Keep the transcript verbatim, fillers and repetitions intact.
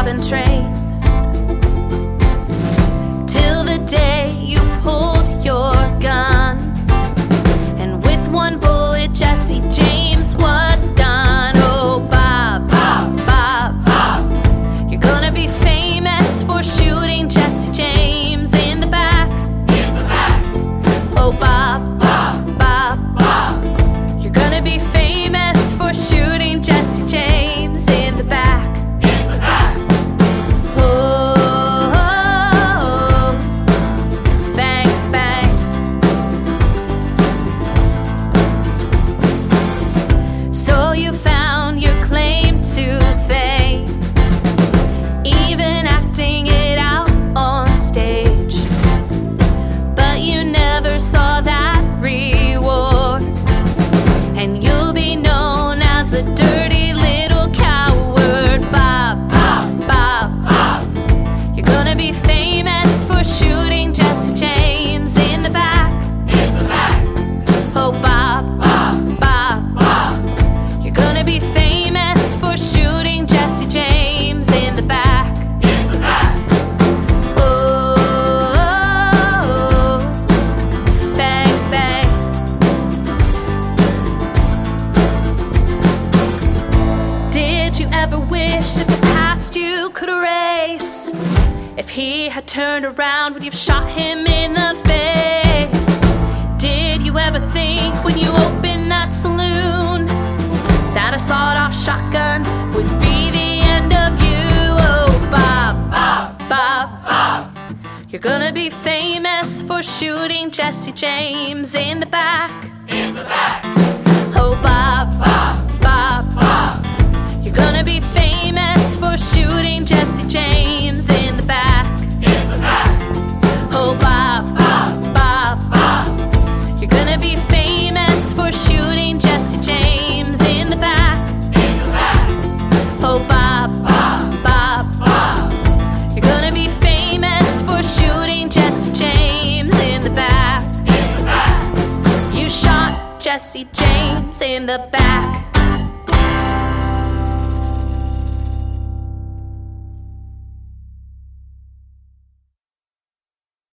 robbing trains, till the day you pulled your gun, and with one bullet Jesse James was done. Oh, Bob, Bob, Bob, Bob, you're gonna be famous for shooting Jesse James in the back, in the back. Oh, Bob, Bob, Bob, Bob, you're gonna be famous for shooting Jesse James in the back, in the back. Oh, oh, oh, bang, bang. So you found your claim to fame, even acting it out on stage, but you never saw that reward, and you'll be known as the dirty little coward. Bob, Bob, Bob, Bob, you're gonna be famous for shooting Jesse James in the back, in the back. Oh, Bob, Bob, Bob, Bob, you're gonna be famous for shooting Jesse James in the back, in the back. Oh, oh, oh, bang, bang. Did you ever wish that the past you could erase? If he had turned around, would you have shot him in the face? Did you ever think when you opened that saloon that a sawed-off shotgun would be the end of you? Oh, Bob, Bob, Bob, Bob, you're gonna be famous for shooting Jesse James in the back, in the back. Oh, Bob, Bob, Bob, Bob, you're gonna be famous for shooting Jesse James in the back, in the back. Oh, Bob, Bob, Bob, Bob, you're gonna be famous for shooting Jesse James in the back, in the back. Oh, Bob, Bob, Bob, Bob, you're gonna be famous for shooting Jesse James in the back, in the back. You shot Jesse James in the back.